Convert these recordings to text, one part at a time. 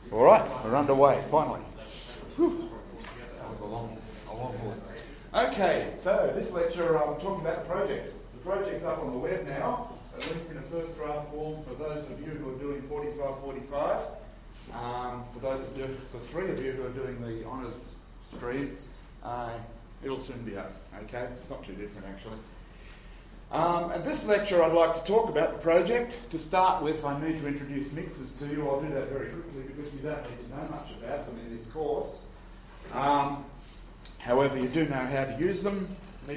All right, we're underway, finally. Whew. That was a long haul. Okay, so this lecture I'm talking about the project. The project's up on the web now, at least in a first draft form for those of you who are doing 45-45. For three of you who are doing the honours streams, it'll soon be up, okay? It's not too different actually. At this lecture I'd like to talk about the project. To start with, I need to introduce mixers to you. I'll do that very quickly because you don't need to know much about them in this course. However, you do know how to use them,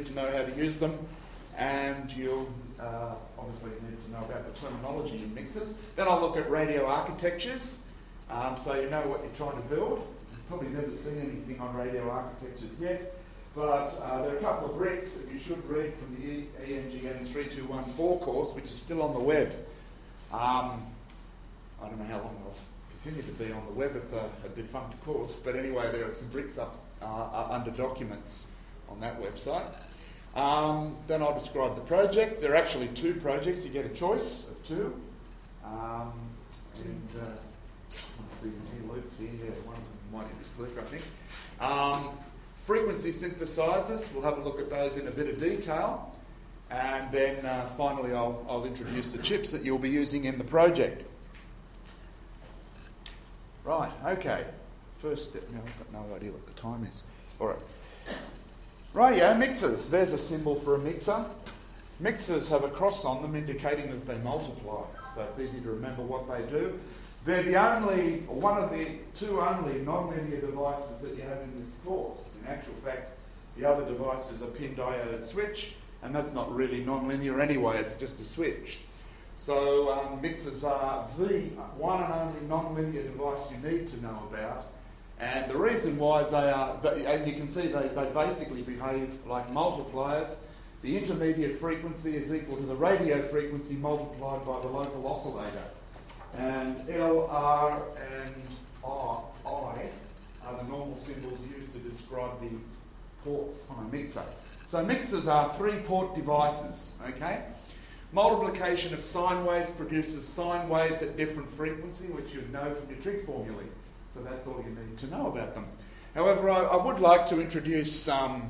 and you'll obviously need to know about the terminology in mixers. Then I'll look at radio architectures, so you know what you're trying to build. You've probably never seen anything on radio architectures yet. But there are a couple of bricks that you should read from the ENGN 3214 course, which is still on the web. I don't know how long it'll continue to be on the web. It's a defunct course. But anyway, there are some bricks up under documents on that website. Then I'll describe the project. There are actually two projects. You get a choice of two. Let's see, any loops here? Yeah, one of them might be this click, I think. Frequency synthesizers, we'll have a look at those in a bit of detail, and then finally I'll introduce the chips that you'll be using in the project. Right, okay. First step, now I've got no idea what the time is. Alright. Radio mixers, there's a symbol for a mixer. Mixers have a cross on them indicating that they multiply, so it's easy to remember what they do. They're one of the two only nonlinear devices that you have in this course. In actual fact, the other device is a pin diode switch, and that's not really nonlinear anyway, it's just a switch. So mixers are the one and only nonlinear device you need to know about. And the reason why they are, and you can see they basically behave like multipliers. The intermediate frequency is equal to the radio frequency multiplied by the local oscillator. And L, R, and I are the normal symbols used to describe the ports on a mixer. So mixers are three-port devices, okay? Multiplication of sine waves produces sine waves at different frequency, which you know from your trig formulae. So that's all you need to know about them. However, I would like to introduce a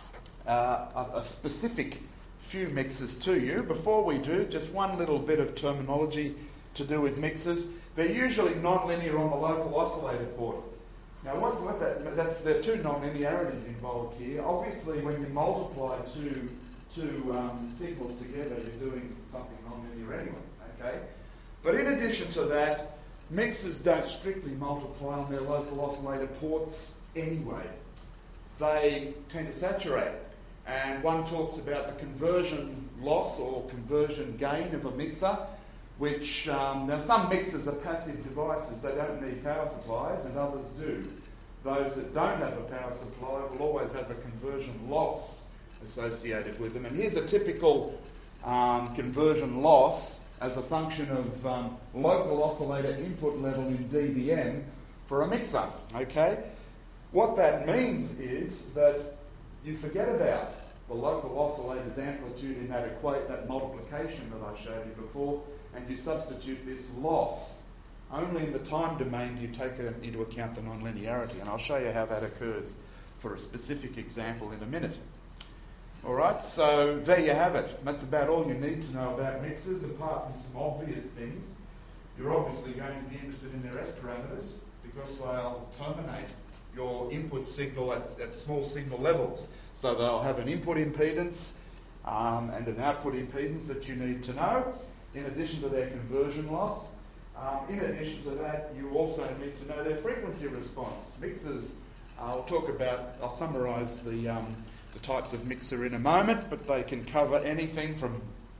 specific few mixers to you. Before we do, just one little bit of terminology to do with mixers. They're usually nonlinear on the local oscillator port. Now, there are two nonlinearities involved here. Obviously, when you multiply two signals together, you're doing something nonlinear anyway, okay? But in addition to that, mixers don't strictly multiply on their local oscillator ports anyway. They tend to saturate. And one talks about the conversion loss or conversion gain of a mixer, which, now some mixers are passive devices, they don't need power supplies, and others do. Those that don't have a power supply will always have a conversion loss associated with them. And here's a typical conversion loss as a function of local oscillator input level in dBm for a mixer, okay? What that means is that you forget about the local oscillator's amplitude in that multiplication that I showed you before, and you substitute this loss. Only in the time domain do you take into account the nonlinearity, and I'll show you how that occurs for a specific example in a minute. All right, so there you have it. That's about all you need to know about mixers, apart from some obvious things. You're obviously going to be interested in their S parameters because they'll terminate your input signal at small signal levels. So they'll have an input impedance and an output impedance that you need to know, in addition to their conversion loss. In addition to that, you also need to know their frequency response. Mixers, I'll summarise the types of mixer in a moment, but they can cover anything from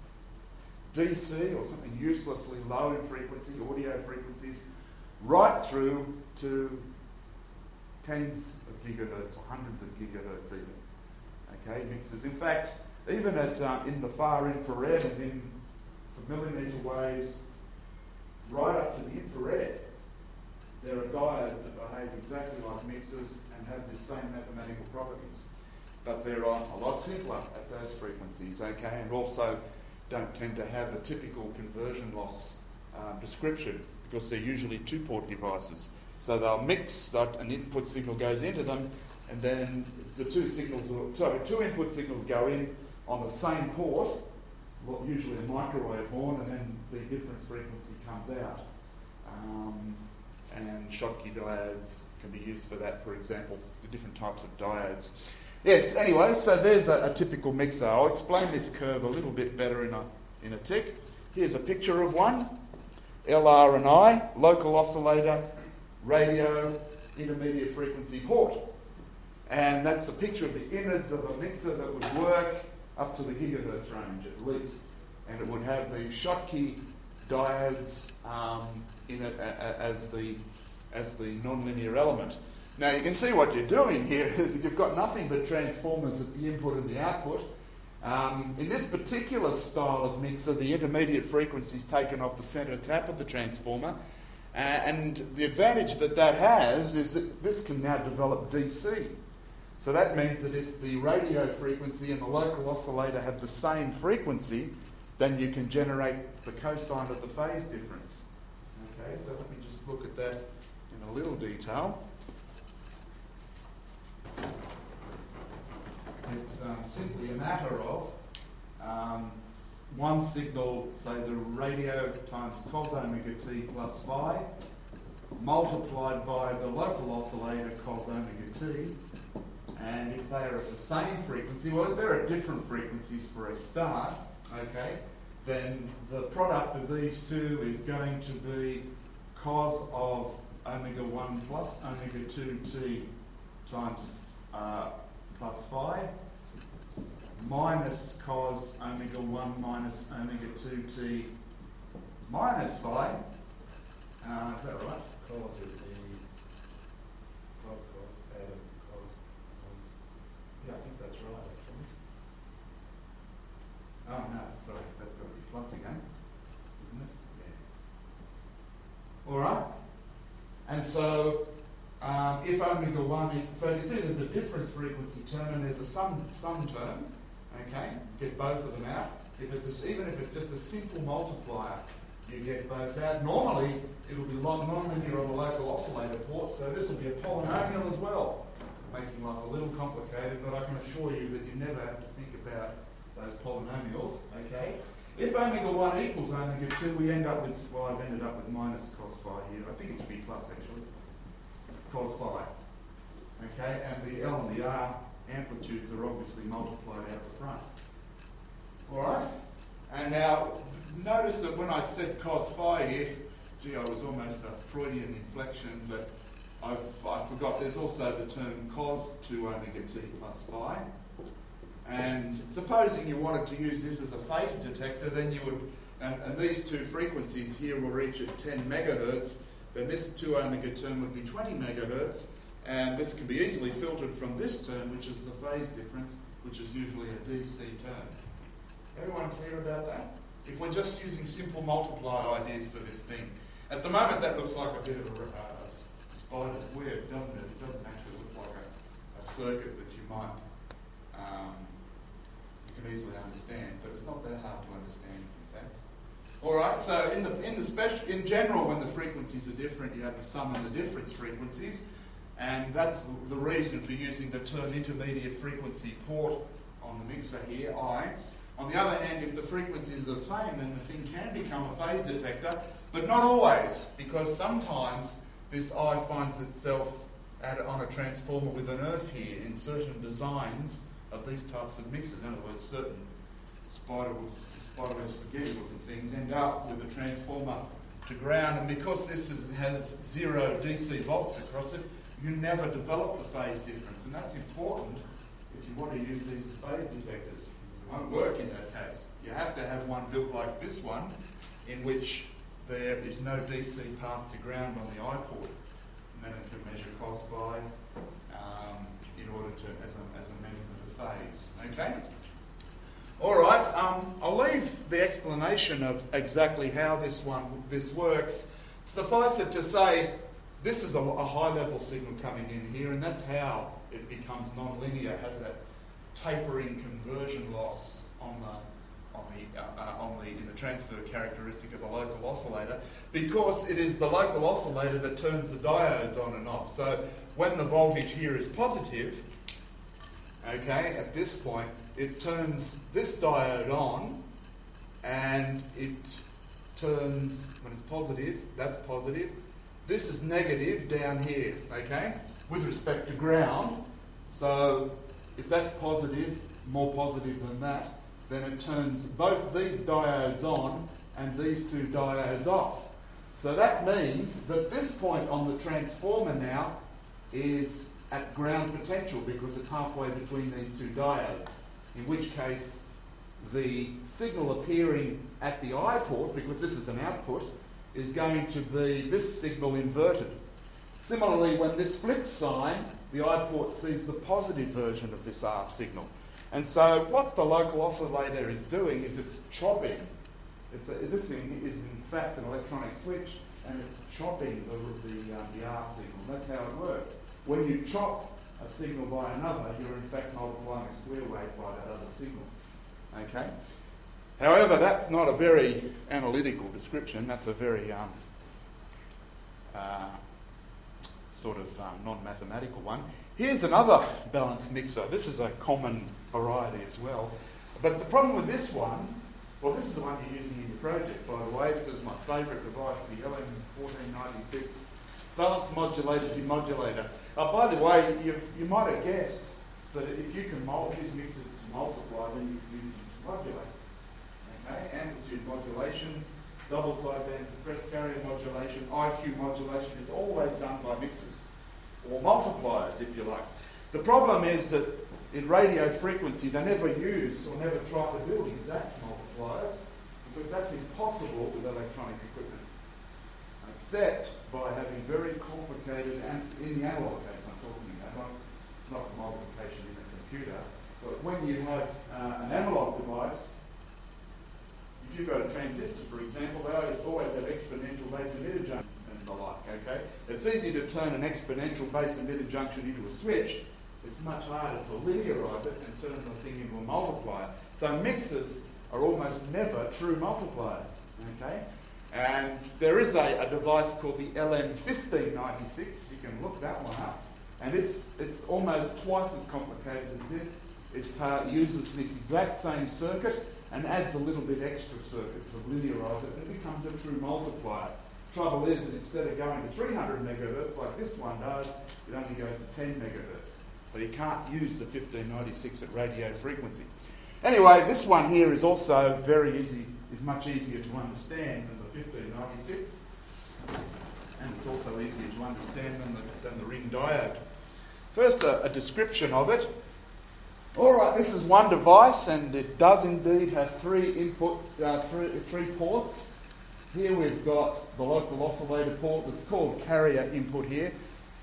DC or something uselessly low in frequency, audio frequencies, right through to tens of gigahertz or hundreds of gigahertz even. Okay, mixers. In fact, even in the far infrared and for millimetre waves, right up to the infrared, there are diodes that behave exactly like mixers and have the same mathematical properties. But they're a lot simpler at those frequencies, okay, and also don't tend to have a typical conversion loss description because they're usually two-port devices. So they'll mix, an input signal goes into them, and then the two input signals go in on the same port, usually a microwave horn, and then the difference frequency comes out. And Schottky diodes can be used for that, for example, the different types of diodes. Yes, anyway, so there's a typical mixer. I'll explain this curve a little bit better in a tick. Here's a picture of one. LR and I, local oscillator, radio, intermediate frequency port. And that's a picture of the innards of a mixer that would work up to the gigahertz range at least. And it would have the Schottky diodes in it as the nonlinear element. Now you can see what you're doing here is you've got nothing but transformers at the input and the output. In this particular style of mixer, the intermediate frequency is taken off the centre tap of the transformer, and the advantage that has is that this can now develop DC. So that means that if the radio frequency and the local oscillator have the same frequency, then you can generate the cosine of the phase difference. Okay, so let me just look at that in a little detail. It's simply a matter of one signal, say the radio times cos omega t plus phi, multiplied by the local oscillator cos omega t, and if they are at the same frequency, well, if they're at different frequencies for a start, okay, then the product of these two is going to be cos of omega 1 plus omega 2t times plus phi minus cos omega 1 minus omega 2t minus phi. Is that right? Cos is the cos add cos. Yeah, I think that's right, actually. Oh, no, sorry, that's got to be plus again, isn't it? Yeah. All right. And so, if omega 1, so you see there's a difference frequency term and there's a sum term, okay? Get both of them out. Even if it's just a simple multiplier, you get both out. Normally, it'll be non-linear on the local oscillator port, so this will be a polynomial as well, making life a little complicated, but I can assure you that you never have to think about those polynomials, okay? If omega 1 equals omega 2, we end up with, well, I've ended up with minus cos phi here. I think it should be plus, actually. Cos phi. Okay, and the L and the R amplitudes are obviously multiplied out the front. Alright? And now, notice that when I said cos phi here, gee, I was almost a Freudian inflection, but I forgot there's also the term cos 2 omega t plus phi. And supposing you wanted to use this as a phase detector, then you would, and these two frequencies here will reach at 10 megahertz, then this 2 omega term would be 20 megahertz, and this can be easily filtered from this term, which is the phase difference, which is usually a DC term. Everyone clear about that? If we're just using simple multiplier ideas for this thing. At the moment that looks like a bit of a spider's web, doesn't it? It doesn't actually look like a circuit that you might you can easily understand, but it's not that hard to understand, in fact. All right. So in general, when the frequencies are different, you have the sum and the difference frequencies, and that's the reason for using the term intermediate frequency port on the mixer here, I. On the other hand, if the frequencies are the same, then the thing can become a phase detector, but not always, because sometimes this I finds itself on a transformer with an earth here in certain designs of these types of mixers. In other words, certain spiderweb spaghetti looking things end up with a transformer to ground, and because this has 0 DC volts across it, you never develop the phase difference, and that's important if you want to use these as phase detectors. It won't work in that case. You have to have one built like this one, in which there is no DC path to ground on the I port, and then it can measure cos phi in order to as a measurement of phase. Okay. All right. I'll leave the explanation of exactly how this works. Suffice it to say, this is a high-level signal coming in here, and that's how it becomes non-linear. Has that tapering conversion loss on in the transfer characteristic of a local oscillator, because it is the local oscillator that turns the diodes on and off. So when the voltage here is positive, okay, at this point, it turns this diode on, and it turns, when it's positive, that's positive. This is negative down here, okay, with respect to ground. So if that's positive, more positive than that, then it turns both these diodes on and these two diodes off. So that means that this point on the transformer now is at ground potential because it's halfway between these two diodes, in which case the signal appearing at the I port, because this is an output, is going to be this signal inverted. Similarly, when this flips sign, the I port sees the positive version of this R signal. And so what the local oscillator is doing is it's chopping. This thing is in fact an electronic switch, and it's chopping the R signal. That's how it works. When you chop a signal by another, you're in fact multiplying a square wave by that other signal. Okay? However, that's not a very analytical description. That's a very non-mathematical one. Here's another balanced mixer. This is a common variety as well. But the problem with this one, well, this is the one you're using in your project, by the way. This is my favourite device, the LM1496 balanced modulator demodulator. By the way, you might have guessed that if you can use mixers to multiply, then you can use them to modulate. Okay? Amplitude modulation, double sideband suppressed carrier modulation, IQ modulation is always done by mixers, or multipliers if you like. The problem is that in radio frequency they never use or never try to build exact multipliers, because that's impossible with electronic equipment, except by having very complicated, and in the analog case I'm talking about, not multiplication in a computer, but when you have an analog device, if you've got a transistor, for example, they always have exponential base emitter junction and the like, okay? It's easy to turn an exponential base emitter junction into a switch. It's much harder to linearise it and turn the thing into a multiplier. So mixers are almost never true multipliers, okay? And there is a device called the LM1596. You can look that one up. And it's almost twice as complicated as this. It uses this exact same circuit and adds a little bit extra circuit to linearise it, and it becomes a true multiplier. Trouble is that instead of going to 300 megahertz like this one does, it only goes to 10 megahertz. So you can't use the 1596 at radio frequency. Anyway, this one here is also very easy, is much easier to understand than the 1596, and it's also easier to understand than the ring diode. First, a description of it. All right, this is one device, and it does indeed have three ports. Here we've got the local oscillator port that's called carrier input here.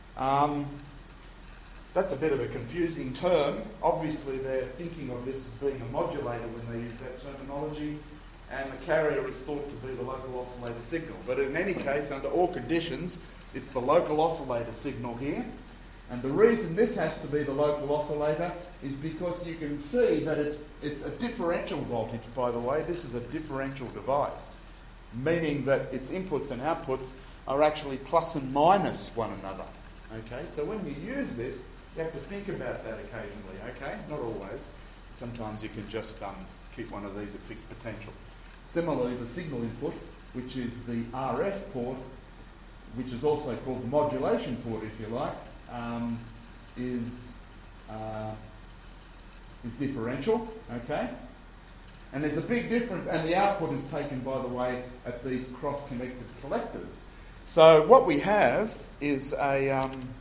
That's a bit of a confusing term. Obviously, they're thinking of this as being a modulator when they use that terminology, and the carrier is thought to be the local oscillator signal. But in any case, under all conditions, it's the local oscillator signal here. And the reason this has to be the local oscillator is because you can see that it's a differential voltage, by the way. This is a differential device, meaning that its inputs and outputs are actually plus and minus one another. Okay, so when you use this, you have to think about that occasionally, okay? Not always. Sometimes you can just keep one of these at fixed potential. Similarly, the signal input, which is the RF port, which is also called the modulation port, if you like, is differential, okay? And there's a big difference, and the output is taken, by the way, at these cross-connected collectors. So what we have is I'm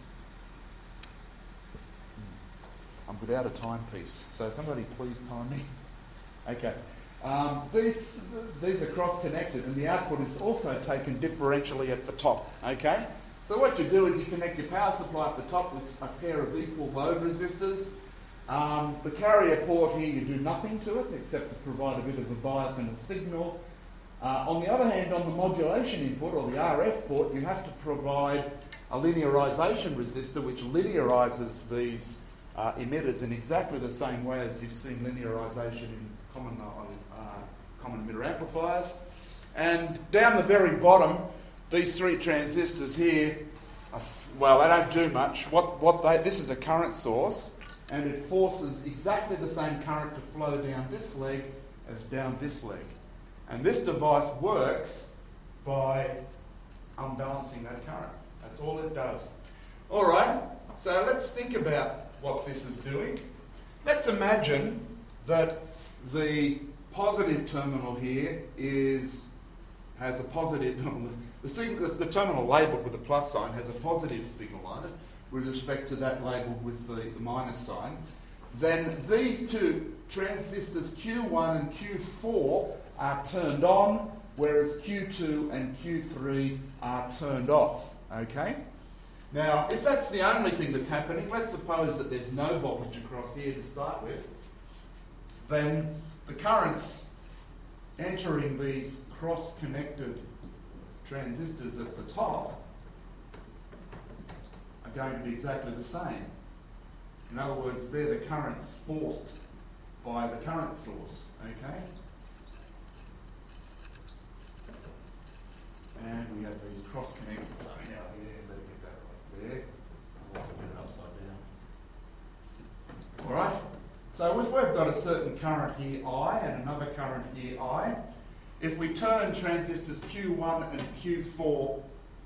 without a timepiece, so somebody please time me. Okay. These are cross-connected, and the output is also taken differentially at the top, okay? So what you do is you connect your power supply at the top with a pair of equal load resistors. The carrier port here, you do nothing to it except to provide a bit of a bias and a signal. On the other hand, on the modulation input, or the RF port, you have to provide a linearization resistor which linearizes these emitters in exactly the same way as you've seen linearization in common common emitter amplifiers. And down the very bottom, these three transistors here, well, they don't do much. This is a current source, and it forces exactly the same current to flow down this leg as down this leg. And this device works by unbalancing that current. That's all it does. All right, so let's think about what this is doing. Let's imagine that the positive terminal here has a positive, the terminal labelled with a plus sign has a positive signal on it with respect to that labelled with the minus sign. Then these two transistors Q1 and Q4 are turned on, whereas Q2 and Q3 are turned off. Okay? Now, if that's the only thing that's happening, let's suppose that there's no voltage across here to start with, then the currents entering these cross-connected transistors at the top are going to be exactly the same. In other words, they're the currents forced by the current source, okay? And we have these cross-connected, so now here, let me get that right there. Otherwise I'll get it upside down. Alright, so if we've got a certain current here, I, and another current here, I, if we turn transistors Q1 and Q4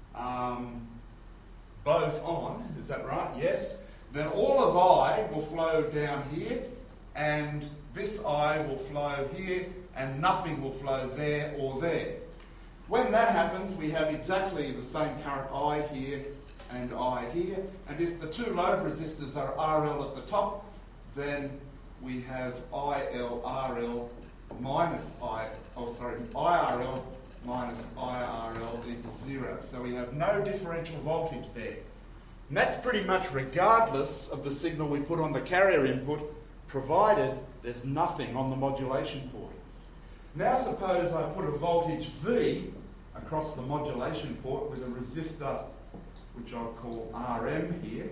both on, is that right? Yes. Then all of I will flow down here, and this I will flow here, and nothing will flow there or there. When that happens, we have exactly the same current I here and I here, and if the two load resistors are RL at the top, then we have IRL minus IRL minus IRL equals 0. So we have no differential voltage there. And that's pretty much regardless of the signal we put on the carrier input, provided there's nothing on the modulation port. Now suppose I put a voltage V across the modulation port with a resistor, which I'll call RM here.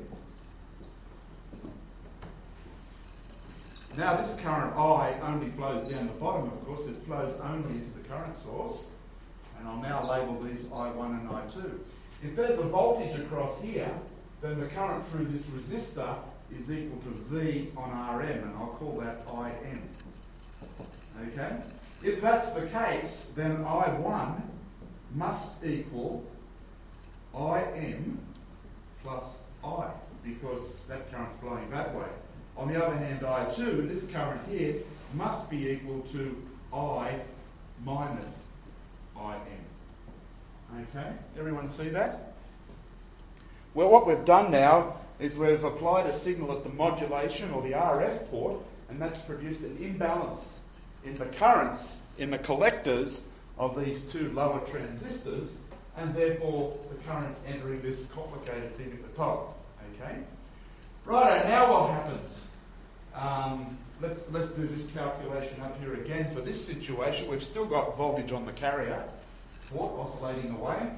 Now this current I only flows down the bottom, of course, it flows only into the current source. And I'll now label these I1 and I2. If there's a voltage across here, then the current through this resistor is equal to V on Rm, and I'll call that In. Okay? If that's the case, then I1 must equal Im plus I, because that current's flowing that way. On the other hand, I2, this current here, must be equal to I minus Im. Okay? Everyone see that? Well, what we've done now is we've applied a signal at the modulation or the RF port, and that's produced an imbalance in the currents in the collectors of these two lower transistors, and therefore the currents entering this complicated thing at the top. Okay? Righto, now what happens? Let's do this calculation up here again. For this situation, we've still got voltage on the carrier port oscillating away.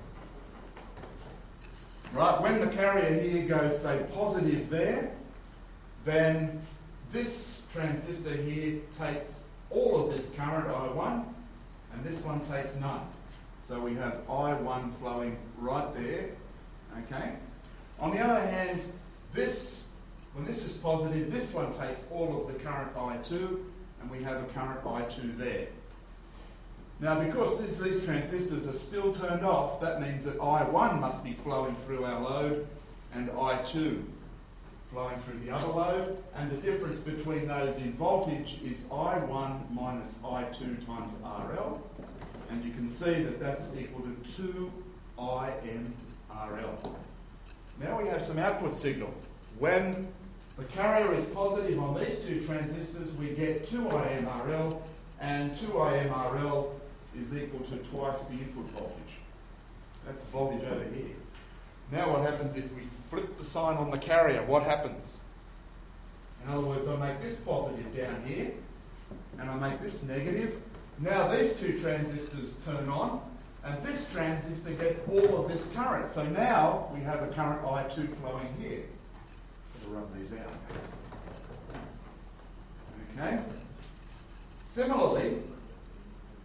Right, when the carrier here goes, say, positive there, then this transistor here takes all of this current, I1, and this one takes none. So we have I1 flowing right there, okay? On the other hand, when this is positive, this one takes all of the current I2, and we have a current I2 there. Now, because these transistors are still turned off, that means that I1 must be flowing through our load, and I2 flowing through the other load, and the difference between those in voltage is I1 minus I2 times RL, and you can see that that's equal to 2IMRL. Now we have some output signal. When the carrier is positive on these two transistors, we get 2IMRL, and 2IMRL is equal to twice the input voltage. That's the voltage over here. Now what happens if we flip the sign on the carrier? What happens? In other words, I make this positive down here, and I make this negative. Now these two transistors turn on, and this transistor gets all of this current. So now we have a current I2 flowing here. I'll rub these out. Okay? Similarly,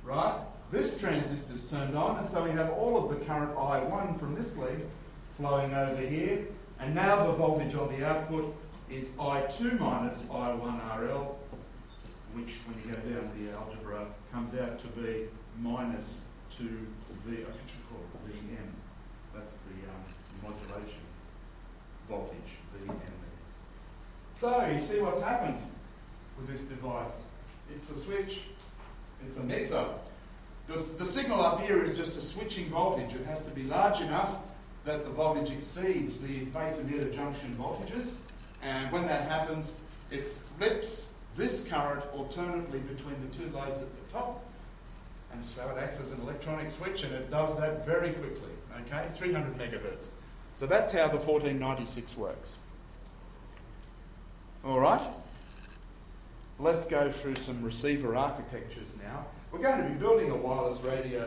right? This transistor's turned on, and so we have all of the current I1 from this lead flowing over here, and now the voltage on the output is I2 minus I1 RL, which, when you go down the algebra, comes out to be minus 2V, I should call it Vm. That's the modulation voltage, Vm. So, you see what's happened with this device. It's a switch, it's a mixer. The signal up here is just a switching voltage. It has to be large enough that the voltage exceeds the base emitter junction voltages, and when that happens, it flips this current alternately between the two loads at the top, and so it acts as an electronic switch, and it does that very quickly, okay, 300 megahertz. So that's how the 1496 works. All right, let's go through some receiver architectures now. We're going to be building a wireless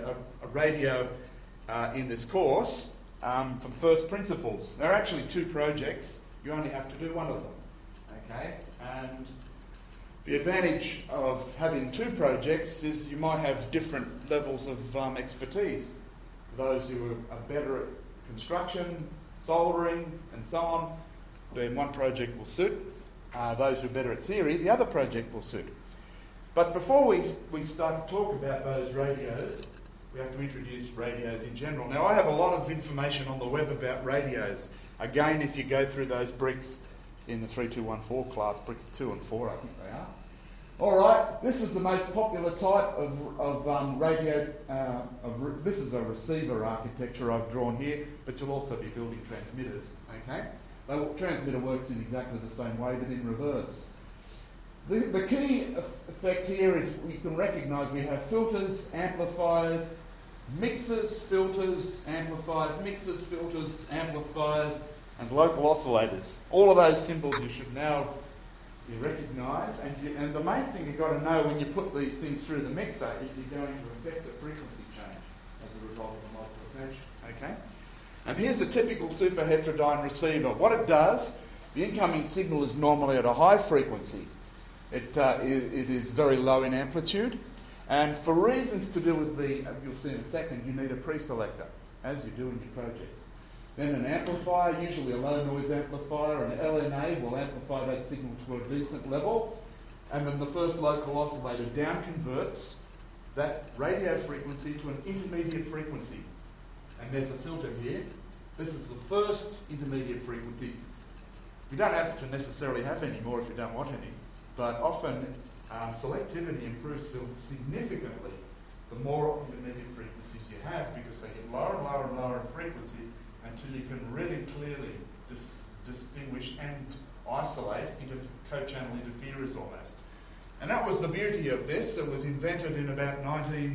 radio, in this course from first principles. There are actually two projects. You only have to do one of them, okay? And the advantage of having two projects is you might have different levels of expertise. Those who are better at construction, soldering, and so on, then one project will suit. Those who are better at theory, the other project will suit. But before we start to talk about those radios, we have to introduce radios in general. Now, I have a lot of information on the web about radios. Again, if you go through those bricks in the 3214 class, bricks 2 and 4, I think they are. All right, this is the most popular type of radio. This is a receiver architecture I've drawn here, but you'll also be building transmitters, okay? The transmitter works in exactly the same way, but in reverse. The key effect here is you can recognise we have filters, amplifiers, mixers, filters, amplifiers, mixers, filters, amplifiers, and local oscillators. All of those symbols you should now recognise, and the main thing you've got to know when you put these things through the mixer is you're going to affect the frequency change as a result of the multiplication. Okay? And here's a typical super heterodyne receiver. What it does, the incoming signal is normally at a high frequency. It is very low in amplitude, and for reasons to do with you'll see in a second, you need a pre-selector, as you do in your project. Then an amplifier, usually a low noise amplifier, an LNA will amplify that signal to a decent level, and then the first local oscillator down converts that radio frequency to an intermediate frequency. And there's a filter here. This is the first intermediate frequency. You don't have to necessarily have any more if you don't want any. But often selectivity improves significantly the more intermediate frequencies you have, because they get lower and lower and lower in frequency until you can really clearly distinguish and isolate into co-channel interferers almost. And that was the beauty of this. It was invented in about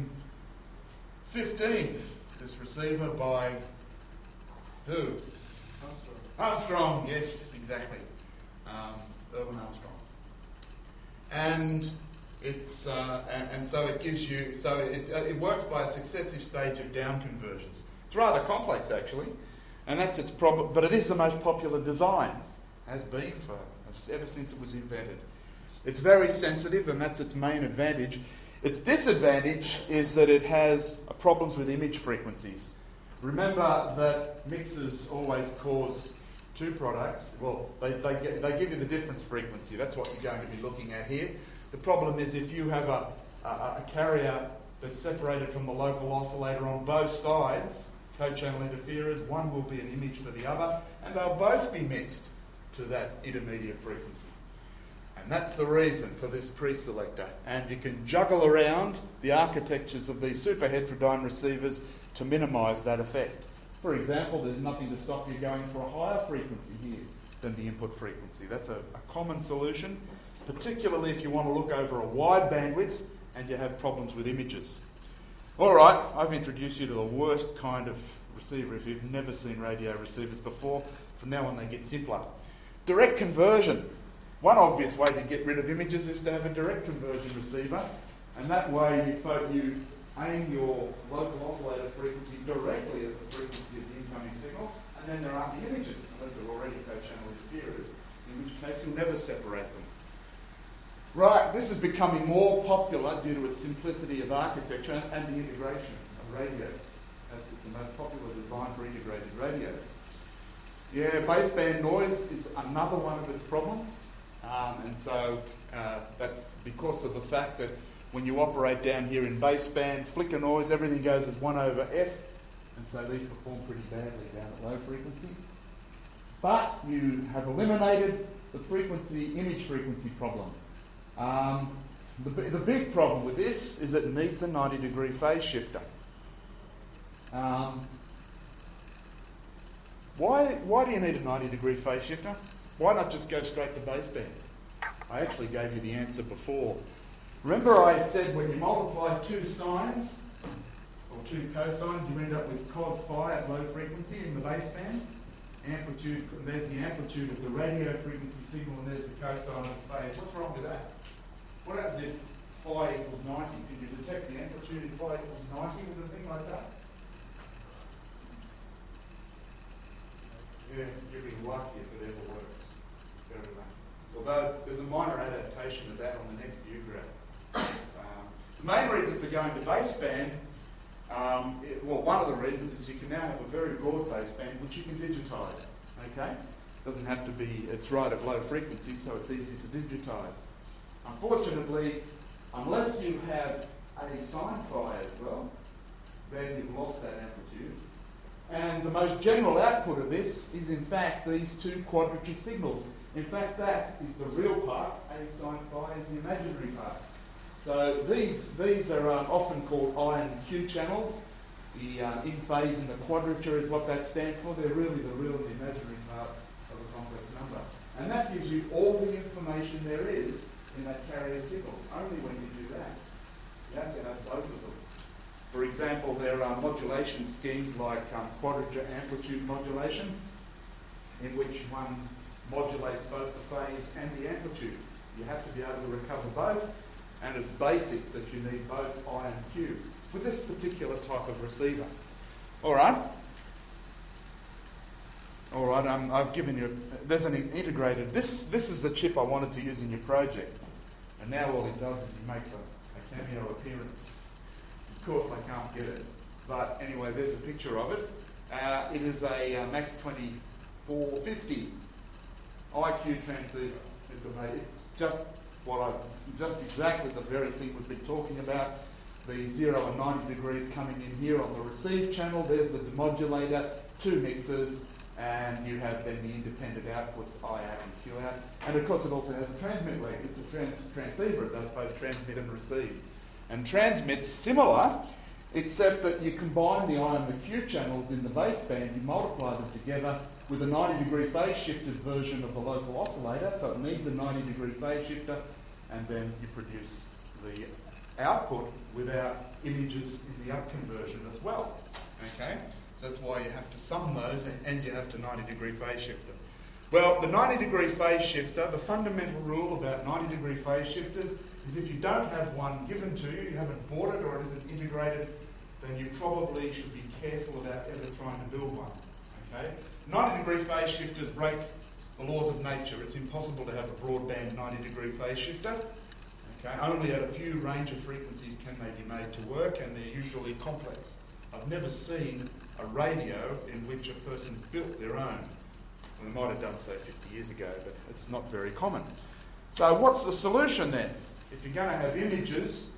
1915, this receiver by who? Armstrong, yes, exactly. Irwin Armstrong. And it's and so it gives you, so it works by a successive stage of down conversions. It's rather complex actually, and that's its problem. But it is the most popular design, has been ever since it was invented. It's very sensitive, and that's its main advantage. Its disadvantage is that it has problems with image frequencies. Remember that mixers always cause two products. Well, they give you the difference frequency. That's what you're going to be looking at here. The problem is if you have a carrier that's separated from the local oscillator on both sides, co-channel interferers, one will be an image for the other, and they'll both be mixed to that intermediate frequency. And that's the reason for this pre-selector. And you can juggle around the architectures of these super heterodyne receivers to minimise that effect. For example, there's nothing to stop you going for a higher frequency here than the input frequency. That's a common solution, particularly if you want to look over a wide bandwidth and you have problems with images. All right, I've introduced you to the worst kind of receiver if you've never seen radio receivers before. From now on, they get simpler. Direct conversion. One obvious way to get rid of images is to have a direct conversion receiver, and that way you aim your local oscillator frequency directly at the frequency of the incoming signal, and then there aren't the images, unless they're already co-channel interferers, in which case you'll never separate them. Right, this is becoming more popular due to its simplicity of architecture and the integration of radios. It's the most popular design for integrated radios. Yeah, baseband noise is another one of its problems, and so that's because of the fact that when you operate down here in baseband, flicker noise, everything goes as 1 over F, and so these perform pretty badly down at low frequency. But you have eliminated the image frequency problem. The big problem with this is it needs a 90-degree phase shifter. Why do you need a 90-degree phase shifter? Why not just go straight to baseband? I actually gave you the answer before. Remember I said when you multiply two sines, or two cosines, you end up with cos phi at low frequency in the baseband. Amplitude, there's the amplitude of the radio frequency signal, and there's the cosine of its phase. What's wrong with that? What happens if phi equals 90? Can you detect the amplitude if phi equals 90 with a thing like that? Yeah, you'd be lucky if it ever works. Very much. Although there's a minor adaptation of that on the next view graph. The main reason for going to baseband, one of the reasons is you can now have a very broad baseband which you can digitise. Okay? It doesn't have to be, it's right at low frequency, so it's easy to digitise. Unfortunately, unless you have a sine phi as well, then you've lost that amplitude. And the most general output of this is in fact these two quadrature signals. In fact, that is the real part, A sine phi is the imaginary part. So these are often called I and Q channels. The in phase and the quadrature is what that stands for. They're really the real and the imaginary parts of a complex number. And that gives you all the information there is in that carrier signal. Only when you do that. You have to have both of them. For example, there are modulation schemes like quadrature amplitude modulation, in which one modulates both the phase and the amplitude. You have to be able to recover both, and it's basic that you need both I and Q for this particular type of receiver. All right, I've given you, there's an integrated, this is the chip I wanted to use in your project, and now all it does is it makes a cameo appearance. Of course I can't get it, but anyway, there's a picture of it. It is a Max 2450 IQ transceiver. It's just exactly the very thing we've been talking about. The 0 and 90 degrees coming in here on the receive channel. There's the demodulator, two mixers, and you have then the independent outputs, I out and Q out. And of course it also has a transmit leg. It's a transceiver. It does both transmit and receive. And transmit's similar, except that you combine the I and the Q channels in the baseband, you multiply them together with a 90-degree phase shifted version of the local oscillator, so it needs a 90-degree phase shifter, and then you produce the output without images in the up conversion as well. Okay? So that's why you have to sum those, and you have to 90-degree phase shifter. Well, the 90-degree phase shifter, the fundamental rule about 90-degree phase shifters is if you don't have one given to you, you haven't bought it or it isn't integrated, then you probably should be careful about ever trying to build one. Okay? 90-degree phase shifters break the laws of nature. It's impossible to have a broadband 90-degree phase shifter. Okay? Only at a few range of frequencies can they be made to work, and they're usually complex. I've never seen a radio in which a person built their own. Well, they might have done so 50 years ago, but it's not very common. So what's the solution then? If you're going to have images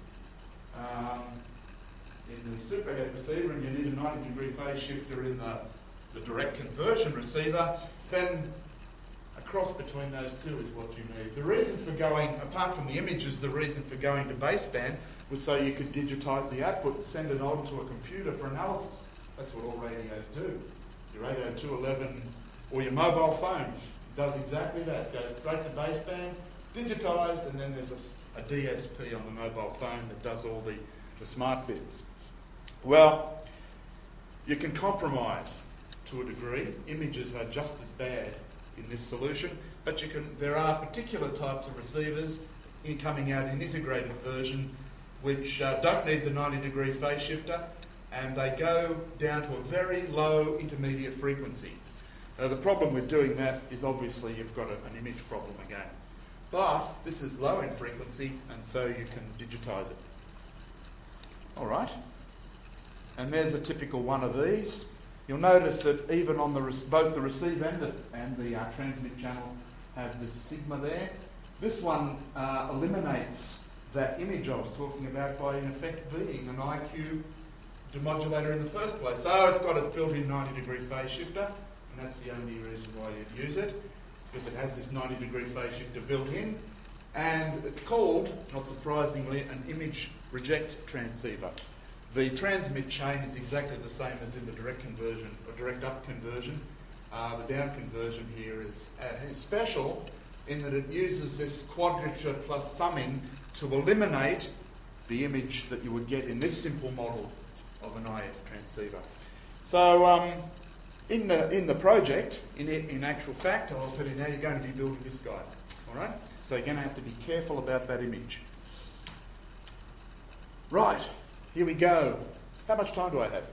in the superhead receiver and you need a 90-degree phase shifter in the direct conversion receiver, then a cross between those two is what you need. The reason for going, apart from the images, the reason for going to baseband was so you could digitise the output and send it on to a computer for analysis. That's what all radios do. Your Radio 211 or your mobile phone does exactly that. Goes straight to baseband, digitised, and then there's a DSP on the mobile phone that does all the smart bits. Well, you can compromise to a degree. Images are just as bad in this solution, but there are particular types of receivers coming out in integrated version which don't need the 90-degree phase shifter, and they go down to a very low intermediate frequency. The problem with doing that is obviously you've got an image problem again. But this is low in frequency, and so you can digitize it. All right. And there's a typical one of these. You'll notice that even on both the receive and the transmit channel have this sigma there. This one eliminates that image I was talking about by in effect being an IQ demodulator in the first place. So it's got its built-in 90-degree phase shifter, and that's the only reason why you'd use it, because it has this 90-degree phase shifter built in, and it's called, not surprisingly, an image reject transceiver. The transmit chain is exactly the same as in the direct conversion or direct up conversion. The down conversion here is special in that it uses this quadrature plus summing to eliminate the image that you would get in this simple model of an IF transceiver. So in the project, in actual fact, I'll tell you now, you're going to be building this guy. All right? So you're going to have to be careful about that image. Right, here we go. How much time do I have?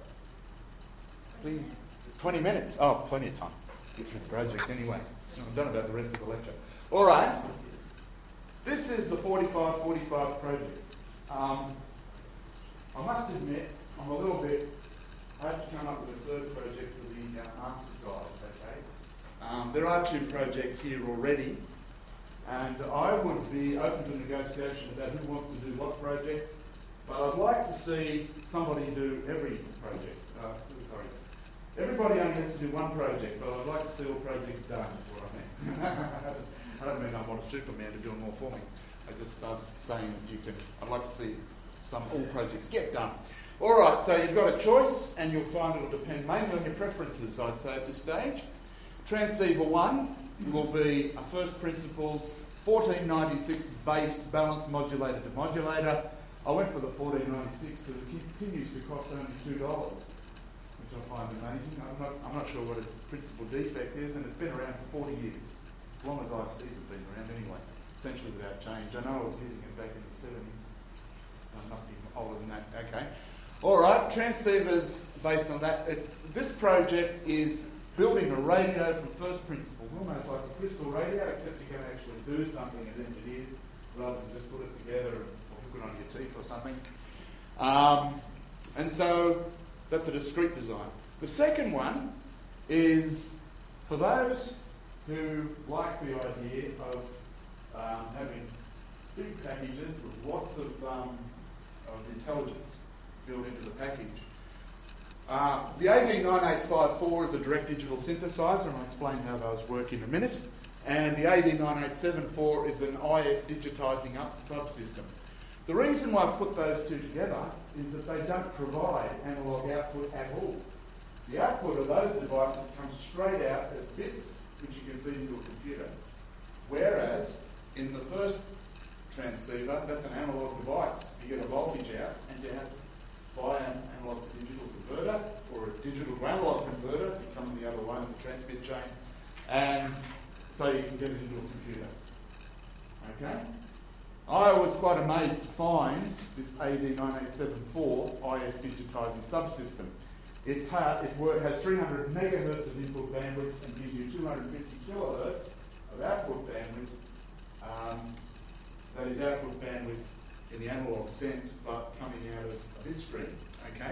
20 minutes. Oh, plenty of time. Get through the project anyway. I'm done about the rest of the lecture. All right. This is the 45-45 project. I must admit, I'm a little bit... I had to come up with a third project for the master's guys, okay? There are 2 projects here already, and I would be open to negotiation about who wants to do what project, but I'd like to see somebody do every project. Sorry. Everybody only has to do one project, but I'd like to see all projects done, is what I mean. I don't mean I want a Superman to do them all for me. I just was saying that you can... I'd like to see all projects get done. All right, so you've got a choice, and you'll find it'll depend mainly on your preferences, I'd say, at this stage. Transceiver 1 will be a first principles 1496 based balanced modulator to modulator. I went for the 1496 because it continues to cost only $2, which I find amazing. I'm not sure what its principal defect is, and it's been around for 40 years, as long as I've seen it been around anyway, essentially without change. I know I was using it back in the 70s. I must be older than that. Okay. All right, transceivers based on that. This project is building a radio from first principles, almost like a crystal radio, except you can actually do something as engineers rather than just put it together or hook it on your teeth or something. And so that's a discrete design. The second one is for those who like the idea of having big packages with lots of intelligence built into the package. The AD9854 is a direct digital synthesizer, and I'll explain how those work in a minute. And the AD9874 is an IF digitising up subsystem. The reason why I've put those two together is that they don't provide analogue output at all. The output of those devices comes straight out as bits, which you can feed into a computer. Whereas in the first transceiver, that's an analogue device. You get a voltage out, and you have to buy an analog to digital converter or a digital to analog converter, if you come the other way in the transmit chain, and so you can get it into a computer. Okay? I was quite amazed to find this AD9874 IF digitising subsystem. It has 300 megahertz of input bandwidth and gives you 250 kilohertz of output bandwidth. That is output bandwidth in the analog sense, but coming out as a bit stream. Okay?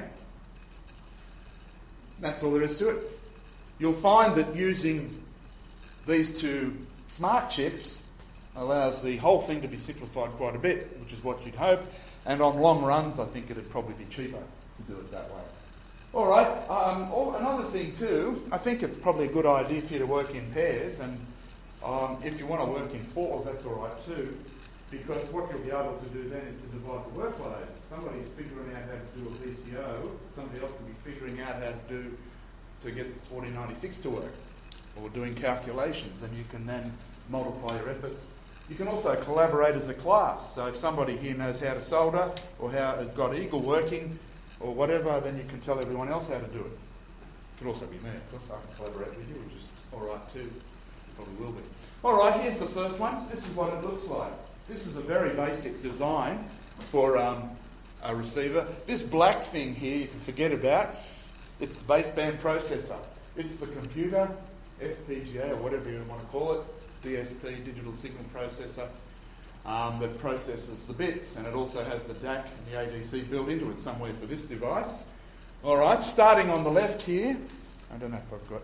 That's all there is to it. You'll find that using these two smart chips allows the whole thing to be simplified quite a bit, which is what you'd hope. And on long runs, I think it'd probably be cheaper to do it that way. All right. Another thing too, I think it's probably a good idea for you to work in pairs, and if you want to work in fours, that's all right too. Because what you'll be able to do then is to divide the workload. Somebody's figuring out how to do a VCO, somebody else can be figuring out how to get 4096 to work, or doing calculations, and you can then multiply your efforts. You can also collaborate as a class. So if somebody here knows how to solder, or has got Eagle working, or whatever, then you can tell everyone else how to do it. It could also be me, of course. I can collaborate with you, which is all right too. You probably will be. All right, here's the first one. This is what it looks like. This is a very basic design for a receiver. This black thing here you can forget about. It's the baseband processor. It's the computer, FPGA or whatever you want to call it, DSP, digital signal processor, that processes the bits, and it also has the DAC and the ADC built into it somewhere for this device. All right, starting on the left here, I don't know if I've got...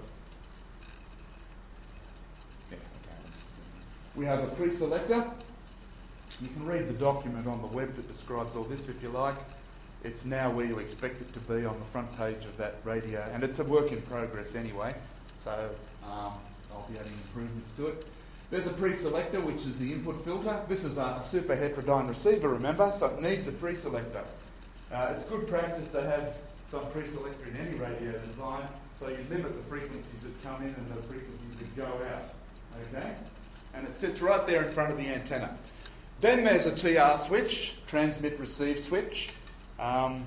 Yeah, okay. We have a pre-selector. You can read the document on the web that describes all this if you like. It's now where you expect it to be on the front page of that radio, and it's a work in progress anyway, so I'll be adding improvements to it. There's a pre-selector, which is the input filter. This is a super heterodyne receiver, remember, so it needs a pre-selector. It's good practice to have some pre-selector in any radio design, so you limit the frequencies that come in and the frequencies that go out, okay? And it sits right there in front of the antenna. Then there's a TR switch, transmit-receive switch. I've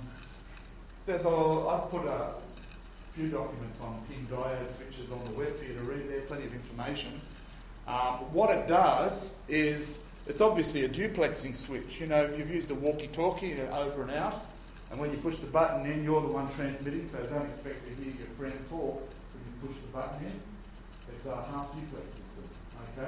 put a few documents on PIN diode switches on the web for you to read there, plenty of information. What it does is, it's obviously a duplexing switch. You know, you've used a walkie-talkie over and out, and when you push the button in, you're the one transmitting, so don't expect to hear your friend talk when you push the button in. It's a half-duplex system, okay?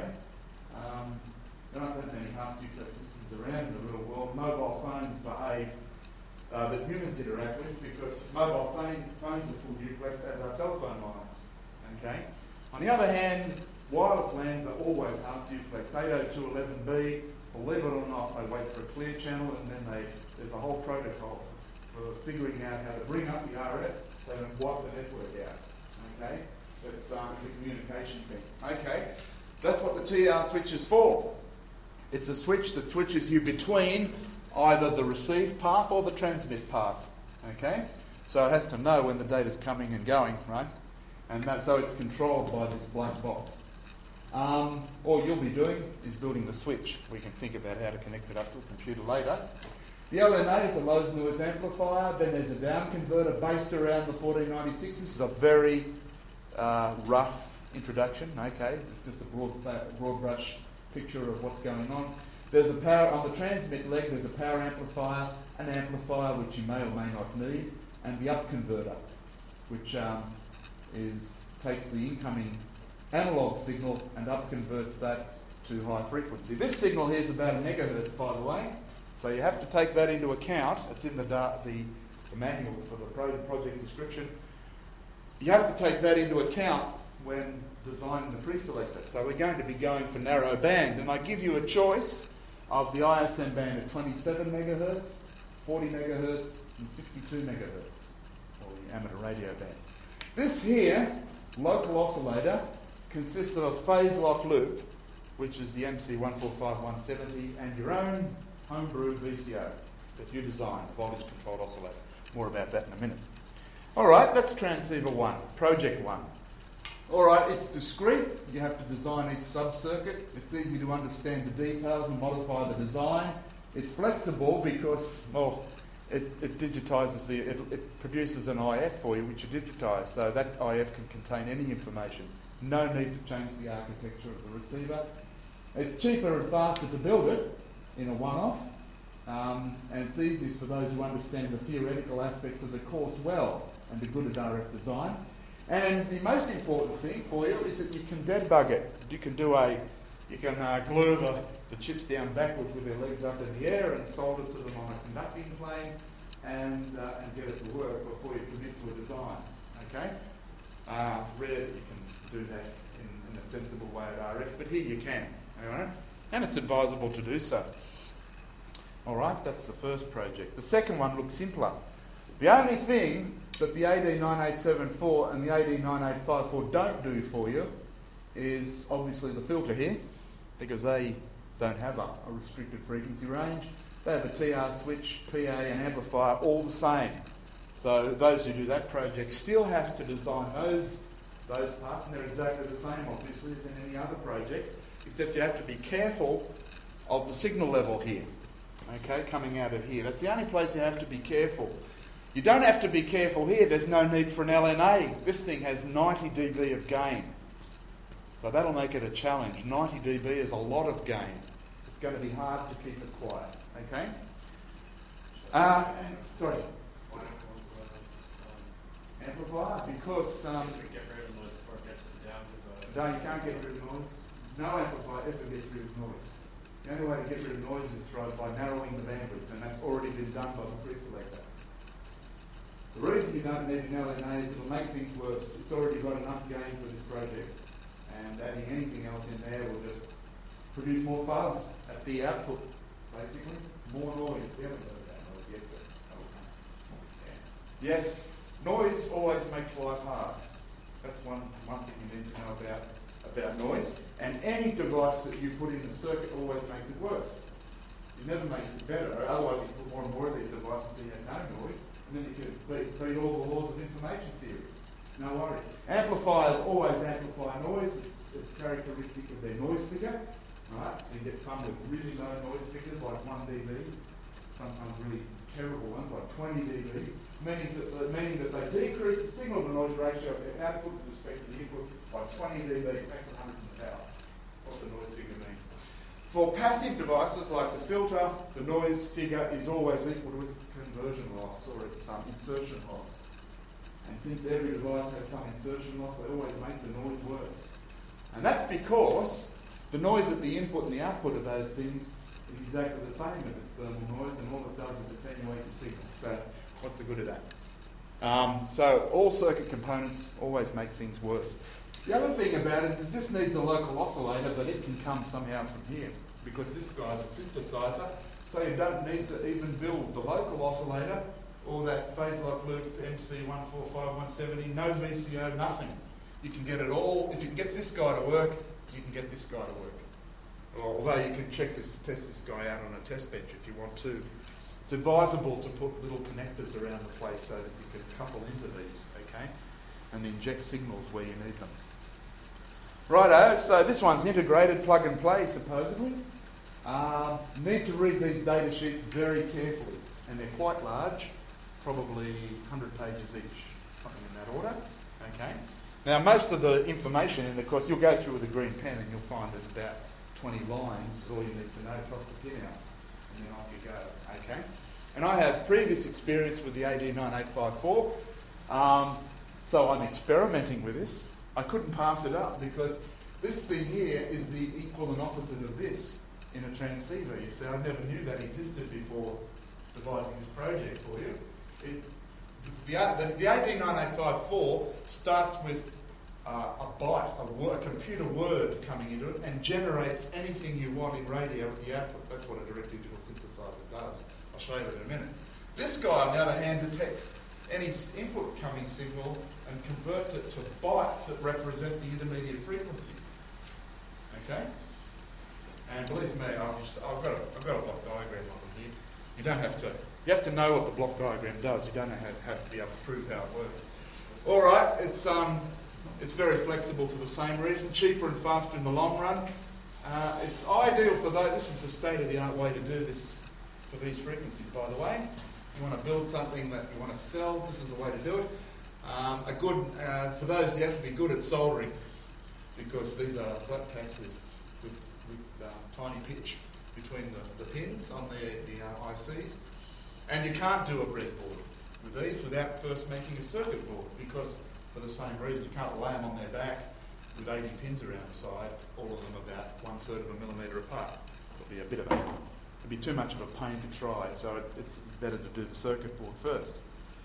There aren't that many half-duplex systems around in the real world. Mobile phones behave that humans interact with, because mobile phones are full duplex, as are telephone lines, okay? On the other hand, wireless LANs are always half duplex. 802.11b, believe it or not, they wait for a clear channel, and then there's a whole protocol for figuring out how to bring up the RF so they don't wipe the network out. Okay? It's a communication thing. Okay? That's what the TR switch is for. It's a switch that switches you between either the receive path or the transmit path. Okay? So it has to know when the data's coming and going, right? And so it's controlled by this black box. All you'll be doing is building the switch. We can think about how to connect it up to a computer later. The LNA is a low noise amplifier. Then there's a down converter based around the 1496. This is a very rough introduction. Okay, it's just a broad brush picture of what's going on. There's a power on the transmit leg. There's a power amplifier, an amplifier which you may or may not need, and the up converter, which takes the incoming analog signal and up converts that to high frequency. This signal here is about a megahertz, by the way, so you have to take that into account. It's in the manual for the project description. You have to take that into account when designing the pre-selector. So we're going to be going for narrow band, and I give you a choice of the ISM band at 27 megahertz, 40 megahertz, and 52 megahertz, or the amateur radio band. This here, local oscillator, consists of a phase lock loop, which is the MC145170, and your own homebrew VCO that you design, a voltage controlled oscillator. More about that in a minute. All right, that's transceiver 1, project 1. All right, it's discrete. You have to design each sub-circuit. It's easy to understand the details and modify the design. It's flexible because, well, it digitizes it produces an IF for you, which you digitize, so that IF can contain any information. No need to change the architecture of the receiver. It's cheaper and faster to build it in a one-off, and it's easiest for those who understand the theoretical aspects of the course well and are good at RF design. And the most important thing for you is that you can debug it. You can glue the chips down backwards with their legs up in the air and solder to them on a conducting plane and get it to work before you commit to a design. Okay? It's rare that you can do that in a sensible way at RF, but here you can. All right? And it's advisable to do so. All right, that's the first project. The second one looks simpler. The only thing that the AD9874 and the AD9854 don't do for you is obviously the filter here, because they don't have a restricted frequency range. They have a TR switch, PA and amplifier all the same. So those who do that project still have to design those parts, and they're exactly the same obviously as in any other project, except you have to be careful of the signal level here, okay, coming out of here. That's the only place you have to be careful. You don't have to be careful here. There's no need for an LNA. This thing has 90 dB of gain. So that'll make it a challenge. 90 dB is a lot of gain. It's going to be hard to keep it quiet. Okay? Sorry. Amplifier? Because... get rid of noise before it gets to the down converter. No, you can't get rid of noise. No amplifier ever gets rid of noise. The only way to get rid of noise is by narrowing the bandwidth, and that's already been done by the preselector. The reason you don't need an LNA is it'll make things worse. It's already got enough gain for this project, and adding anything else in there will just produce more fuzz at the output, basically. More noise. We haven't heard that noise yet, but that will come. Yeah. Yes, noise always makes life hard. That's one thing you need to know about noise. And any device that you put in the circuit always makes it worse. It never makes it better. Otherwise, you put more and more of these devices until you have no noise, and then you can beat all the laws of information theory. No worry. Amplifiers always amplify noise. It's characteristic of their noise figure. Right? So you get some with really low noise figures, like 1 dB. Sometimes really terrible ones, like 20 dB. Meaning that they decrease the signal-to-noise ratio of their output with respect to the input by 20 dB, factor 100 in the power. What the noise figure means. For passive devices like the filter, the noise figure is always equal to its conversion loss or its insertion loss. And since every device has some insertion loss, they always make the noise worse. And that's because the noise at the input and the output of those things is exactly the same as its thermal noise, and all it does is attenuate the signal. So what's the good of that? So all circuit components always make things worse. The other thing about it is this needs a local oscillator, but it can come somehow from here, because this guy's a synthesizer, so you don't need to even build the local oscillator or that phase lock loop MC145170, no VCO, nothing. You can get it all. If you can get this guy to work, you can get this guy to work. Although you can test this guy out on a test bench if you want to. It's advisable to put little connectors around the place so that you can couple into these, okay, and inject signals where you need them. Righto, so this one's integrated plug and play, supposedly. Need to read these data sheets very carefully, and they're quite large, probably 100 pages each, something in that order, okay. Now, most of the information, and of course, you'll go through with a green pen and you'll find there's about 20 lines, all you need to know, plus the pinouts, and then off you go, okay? And I have previous experience with the AD9854, so I'm experimenting with this. I couldn't pass it up because this thing here is the equal and opposite of this in a transceiver. You see, I never knew that existed before devising this project for you. The AD9854 starts with a byte, a computer word coming into it, and generates anything you want in radio at the output. That's what a direct digital synthesizer does. I'll show you that in a minute. This guy, on the other hand, detects any input coming signal and converts it to bytes that represent the intermediate frequency. Okay? And believe me, I've got a block diagram of it here. You don't have to. You have to know what the block diagram does. You don't have to be able to prove how it works. All right, it's very flexible for the same reason, cheaper and faster in the long run. It's ideal for those. This is the state-of-the-art way to do this for these frequencies, by the way. You want to build something that you want to sell, this is the way to do it. For those, you have to be good at soldering, because these are flat packs with tiny pitch between the pins on the ICs. And you can't do a breadboard with these without first making a circuit board, because for the same reason, you can't lay them on their back with 80 pins around the side, all of them about 1/3 of a millimetre apart. It'd be too much of a pain to try, so it's better to do the circuit board first.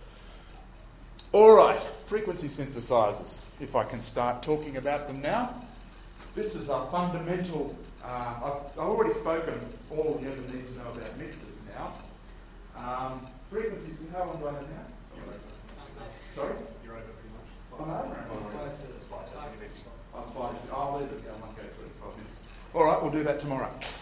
All right, frequency synthesizers, if I can start talking about them now. This is a fundamental, I've already spoken all you ever need to know about mixers now. Frequencies, how long do I have now? Sorry? You're over pretty much. I'm over. It's 5 minutes. I'll leave it. I won't go through it in 5 minutes. All right, we'll do that tomorrow.